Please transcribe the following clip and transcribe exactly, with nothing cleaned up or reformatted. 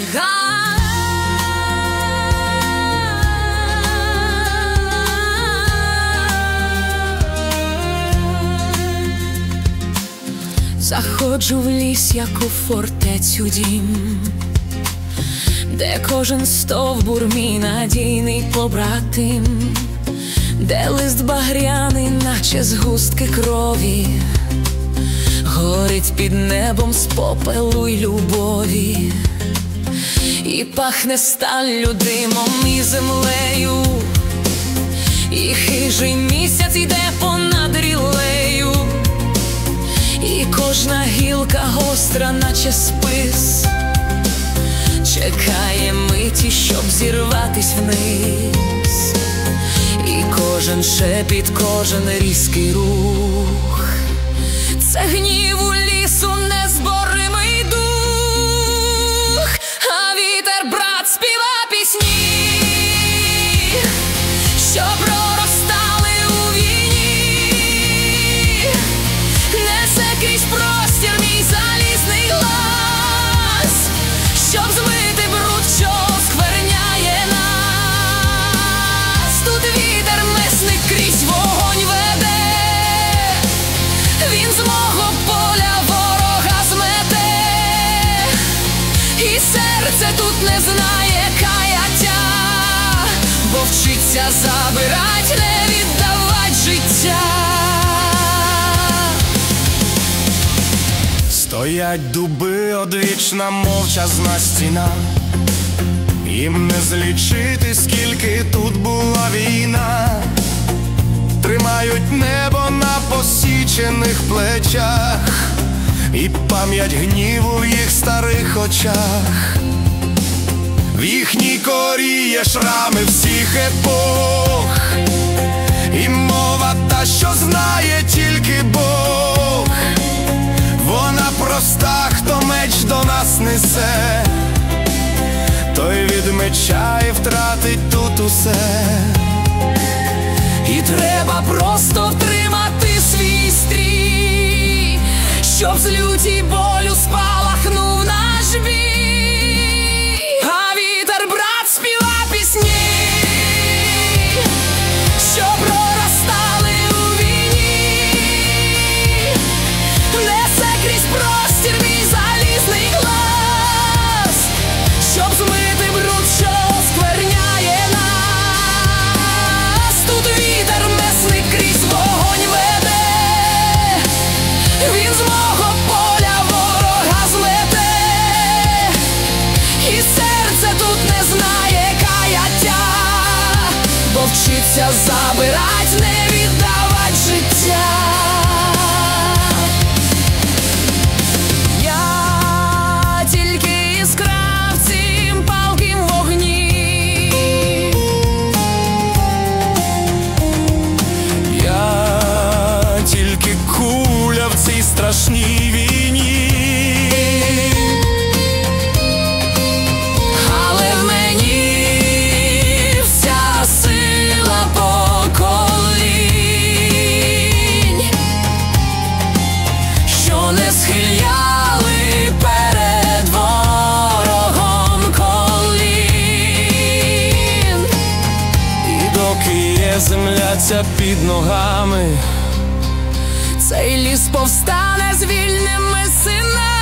Заходжу в ліс, як у фортецю дім, де кожен стовбур мій надійний побратим, де лист багряний, наче згустки крові, горить під небом з попелу й любові, і пахне сталлю, димом і землею, і хижий місяць йде понад рілею, і кожна гілка гостра, наче спис, чекає миті, щоб зірватись вниз. І кожен шепіт, кожен різкий рух — це гніву лісу незборимий дух. А вітер, брат, співа пісні, що проростали у війні, несе крізь простір мій залізний глас, щоб змити бруд, що скверняє нас. Тут вітер месник крізь вогонь веде, він з мого поля ворога змете, і серце тут не знає каяття, бо вчиться забирать, не віддавать життя. Стоять дуби, одвічна мовчазна стіна, їм не злічити, скільки тут була війна. Тримають небо на посічених плечах, і пам'ять гніву в їх старих очах. В їхній корі є шрами всіх епох, і мова та, що знає тільки Бог. Вона проста, хто меч до нас несе, той від меча і втратить тут усе. І треба просто втримати свій стрій, щоб з люті болю спалахнув наш бій. А вітер, брат, співа пісні, що проростали у війні, несе крізь простір мій залізний глас, щоб змити бруд, що скверняє нас. Тут вітер месник крізь вогонь веде, він з мого поля ворога змете, і серце тут не знає каяття, бо вчиться забирать, не віддавать життя. Страшній війні, але в мені вся сила поколінь, що не схиляли перед ворогом колін. І доки є земля ця під ногами, цей ліс повстане з вільними синами.